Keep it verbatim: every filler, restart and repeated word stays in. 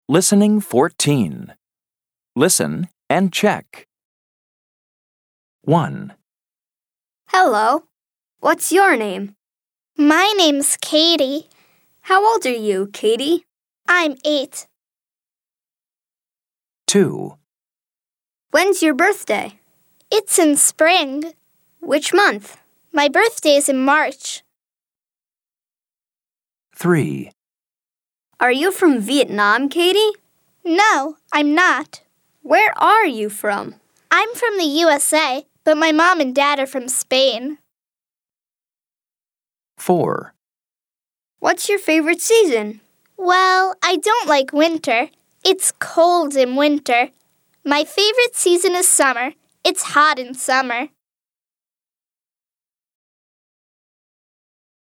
Listening fourteen. Listen and check. one. Hello. What's your name? My name's Katie. How old are you, Katie? I'm eight. two. When's your birthday? It's in spring. Which month? My birthday's in March. three. Are you from Vietnam, Katie? No, I'm not. Where are you from? I'm from the U S A, but my mom and dad are from Spain. four. What's your favorite season? Well, I don't like winter. It's cold in winter. My favorite season is summer. It's hot in summer.